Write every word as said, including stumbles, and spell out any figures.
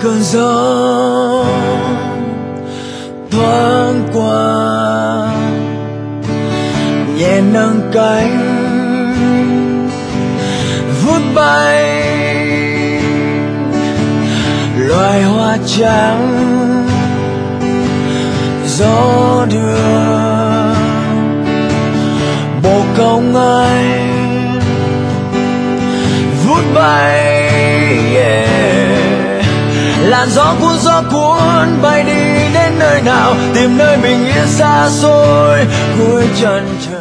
cơn gió thoáng qua nhẹ nâng cánh vút bay loài hoa trắng gió đưa bộ công anh vút bay, yeah. Làn gió cuốn gió cuốn bay đi đến nơi nào, tìm nơi bình yên xa xôi cuối chân trời.